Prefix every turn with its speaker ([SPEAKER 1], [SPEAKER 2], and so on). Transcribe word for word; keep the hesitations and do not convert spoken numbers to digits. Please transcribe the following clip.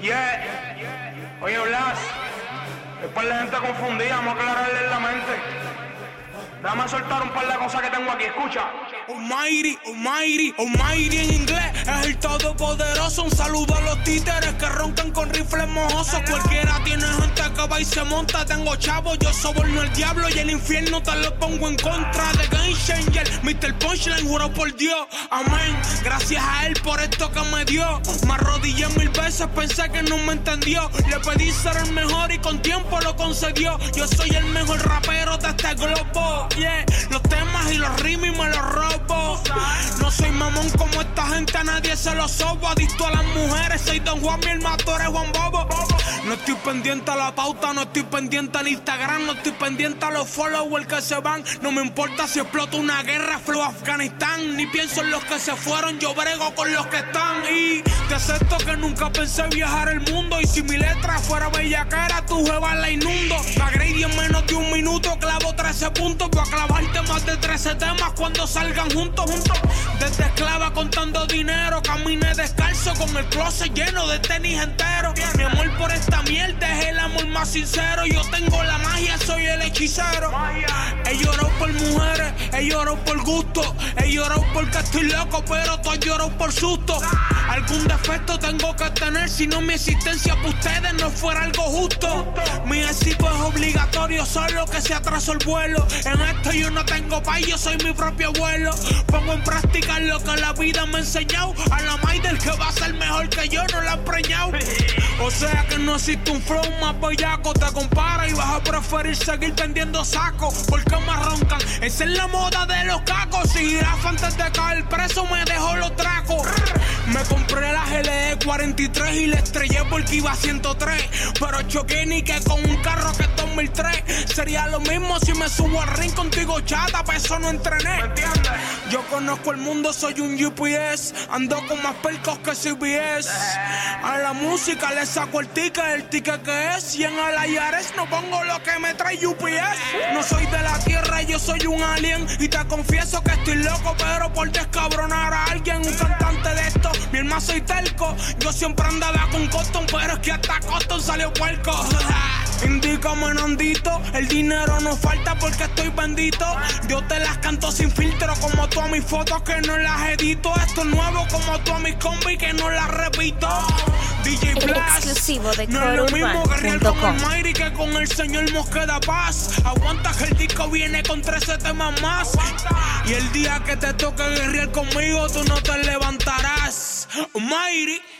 [SPEAKER 1] Yeah. Oye, Blas, es para la gente confundida, vamos a aclararle la mente. Déjame soltar un par de cosas que tengo aquí, escucha.
[SPEAKER 2] Almighty, Almighty, Almighty en inglés es el todopoderoso. Un saludo a los títeres que roncan con rifles mojosos. Cualquiera tiene gente que va y se monta. Tengo chavos, yo soborno el diablo y el infierno te lo pongo en contra. De Game Changer, mister Punchline, juro por Dios, amén. Gracias a él por esto que me dio. Me arrodillé mil veces, pensé que no me entendió. Le pedí ser el mejor y con tiempo lo concedió. Yo soy el mejor rapero de este globo. Yeah, los temas y los rimas me los robo. No soy mamón como esta gente, a nadie se lo sobo. Adicto a las mujeres, soy Don Juan, mi hermano eres Juan Bobo. No estoy pendiente a la pauta, no estoy pendiente al Instagram, no estoy pendiente a los followers que se van. No me importa si explota una guerra, flow Afganistán. Ni pienso en los que se fueron, yo brego con los que están. Y te acepto que nunca pensé viajar el mundo. Y si mi letra fuera bellaquera, tu jeva la inundo. La grade en menos de un minuto, clavo trece puntos. Voy a clavarte más de trece temas cuando salgan juntos, juntos. Desde esclava contando dinero, caminé descalzo con el closet lleno de tenis entero. Mi amor por esta mierda es el amor más sincero. Yo tengo la magia, soy el hechicero. He llorado por mujeres, he llorado por gusto. He llorado porque estoy loco, pero tú has llorado por susto. Algún defecto tengo que tener, si no mi existencia para ustedes no fuera algo justo. Mi éxito es obligatorio, solo que se atrasó el vuelo. En esto yo no tengo paz, yo soy mi propio abuelo. Pongo en práctica lo que la vida me ha enseñado. A la Maidel que va a ser mejor que yo no la han preñado. O sea que no existe un flow más bellaco. Te compara y vas a preferir seguir vendiendo sacos. Porque me roncan, esa es la moda de los cacos. Si jirafa antes de caer preso me dejó los tracos. Me compré la G L E cuarenta y tres y la estrellé porque iba a ciento tres. Pero choqué ni que con un carro que es dos mil tres. Sería lo mismo si me subo al ring contigo chata, pa' eso no entrené.
[SPEAKER 1] ¿Me entiendes?
[SPEAKER 2] Yo conozco el mundo, soy un U P S. Ando con más percos que C B S. A la música le saco el ticket, el ticket que es. Y en el I R S no pongo lo que me trae U P S. No soy de la tierra, yo soy un alien. Y te confieso que estoy loco, pero por descabronar a alguien. Un cantante de esto, mi hermano soy terco. Yo siempre andaba con Coston, pero es que hasta Coston salió puerco. Indícame, Nandito, el dinero no falta porque estoy bendito. Yo te las canto sin filtro como tú a mis fotos que no las edito. Esto es nuevo como tú a mis combi que no las repito. D J Blast,
[SPEAKER 3] exclusivo de
[SPEAKER 2] no es lo mismo guerrear con
[SPEAKER 3] com.
[SPEAKER 2] el Mayri que con el señor Mosqueda Paz. Aguanta que el disco viene con trece temas más. Y el día que te toque guerrear conmigo tú no te levantarás. Mayri.